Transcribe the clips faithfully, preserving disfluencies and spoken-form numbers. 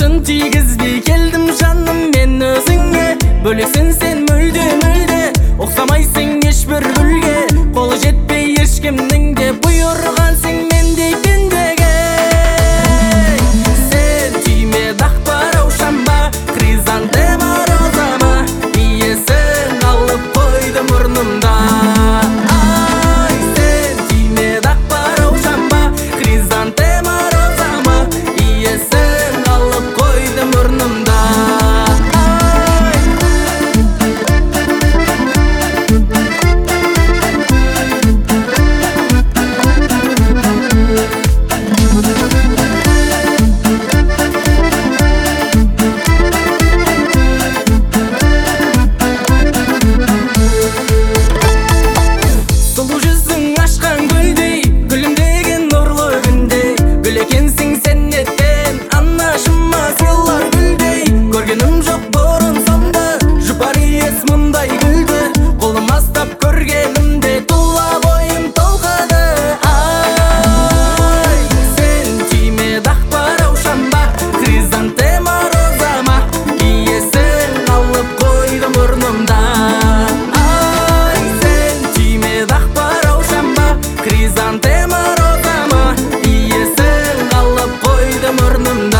Қошын тигізбей келдім жаным мен өзіңе. Бөлексің сен мүлде мүлде, ұқсамайсың ешбір гүлге. Қолы жетпей ешкімнің де бұйырғансың мендей пендеге. Сен түйме дақпар аушанба, хризантема розама, иесін алып қойды мұрнымда. Ай, сен түйме дақпар аушанба, хризантема розама, иесін алып қойды мұрнымда. Сұлу жүзің ашқан гүлдей, күлімдеген нұрлы күндей. Гүл екенсің сен неттен, анашыма сыйлар гүлдей. Көргенім жоқ бұрын сонда, жұпар иіс мұндай гүлді. Қолым астап көргенімде тұла бойым толқыды. Ай, сен түйме дақпар аушанба, хризантема розама, иесін алып қойды мұрнымда. Ай, сен түйме дақпар аушанба, хризантема розама, иесін алып қойды мұрнымда.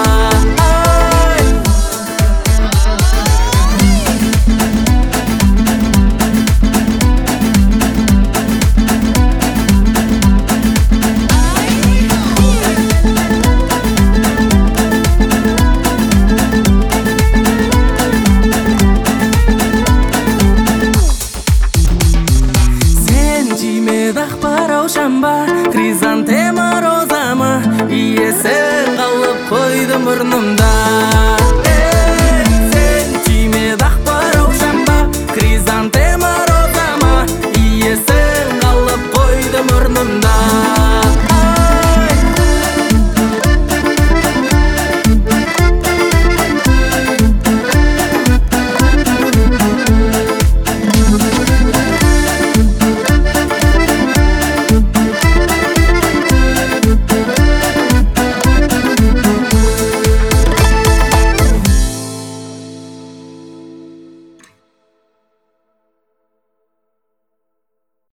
Түйме дақпар аушанба, хризантема розама, иесін алып қойды мұрнымда. Сен түйме дақпар аушанба, хризантема розама, иесін алып қойды мұрнымда.